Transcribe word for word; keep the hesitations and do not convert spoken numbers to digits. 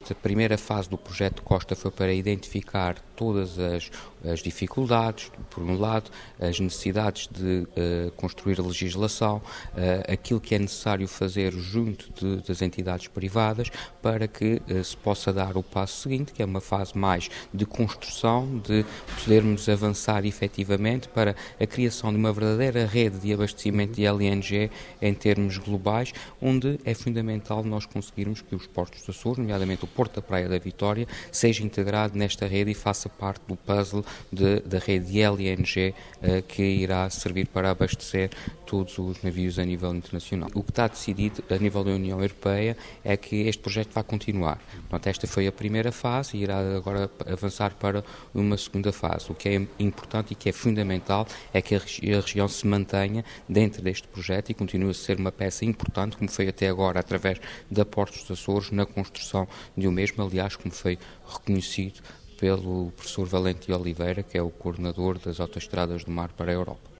esta primeira fase do projeto Costa foi para identificar todas as, as dificuldades, por um lado, as necessidades de uh, construir a legislação, uh, aquilo que é necessário fazer junto de, das entidades privadas para que uh, se possa dar o passo seguinte, que é uma fase mais de construção, de podermos avançar efetivamente para a criação de uma verdadeira rede de abastecimento de L N G em termos globais, onde é fundamental nós conseguirmos que os portos do Açores, nomeadamente o Porto da Praia da Vitória, seja integrado nesta rede e faça parte do puzzle de, da rede de L N G uh, que irá servir para abastecer todos os navios a nível internacional. O que está decidido a nível da União Europeia é que este projeto vai continuar. Portanto, esta foi a primeira fase e irá agora avançar para uma segunda fase. O que é importante e que é fundamental é que a, regi- a região se mantenha dentro deste projeto e continue a ser uma peça importante, como foi até agora, através da Portos dos Açores, na construção de o mesmo, aliás, como foi reconhecido pelo professor Valente de Oliveira, que é o coordenador das autoestradas do mar para a Europa.